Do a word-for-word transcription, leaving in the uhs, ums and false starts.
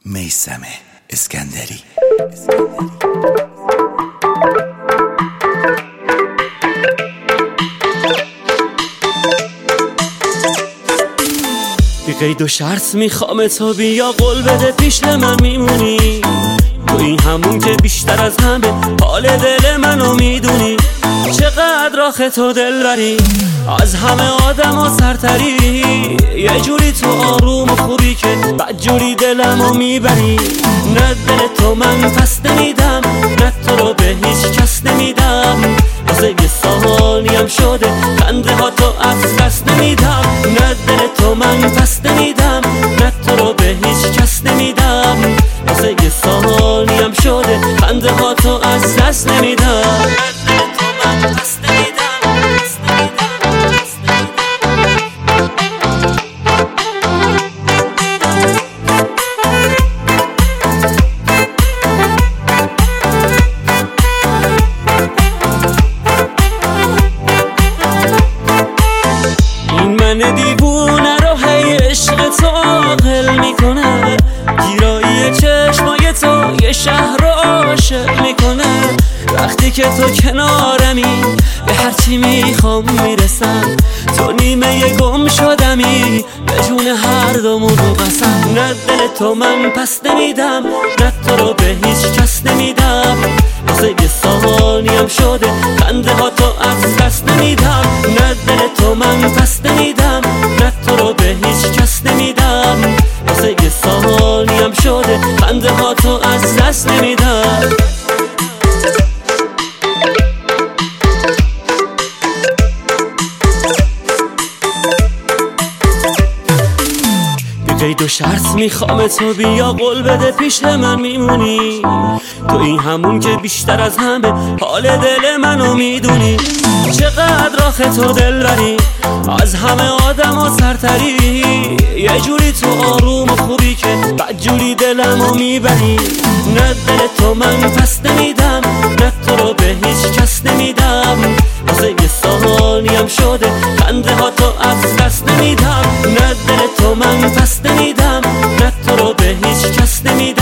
میثم اسکندری. بی قید و شرط میخوام تو بیا قول بده پیش من میمونی، تو این همون که بیشتر از همه حال دل منو میدونی. چقدر آخه تو دل بری، از همه آدم ها سرتری، یه جوری تو آروم و خوبی که بد جوری دلمو میبری. نه دل تو من پس نمیدم، نه تو رو به هیچ کس نمیدم، واسه یه ثانیم شده خنده ها تو از دست نمیدم. نه دل تو من پس نمیدم، نه تو رو به هیچ کس نمیدم، واسه یه ثانیم شده خنده ها تو از دست نمیدم. من دیوونه رو هی عشق تو عاقل میکنه، گیرایی چشمای تو یه شهر رو عاشق میکنه. وقتی که تو کنارمی به هرچی میخوام میرسم، تو نیمه گم شدمی به جون هر دومون رو قسم. نه دل تو من پس نمیدم، نه تو رو به هیچ کس نمیدم، واسه یه ثانیم شده خنده ها تو از دست نمیدم. نه دل تو من پس نمیدم، نه تو رو به هیچ کس نمیدم، واسه یه ثانیم شده خنده ها تو از دست نمیدم. قید و شرط میخوام تو بیا قول بده پیش من میمونی، تو این همون که بیشتر از همه حال دل منو میدونی. چقدر آخه تو دل بری، از همه آدم ها سرتری، یه جوری تو آروم و خوبی که بد جوری دلمو میبری. نه دل تو من پس نمیدم، نه تو رو به هیچ کس نمیدم، واسه یه ثانیم شده خنده ها تو از دست نمیدم. نه دل تو من پس نمیدم، نه تو رو به هیچ کس نمیدم،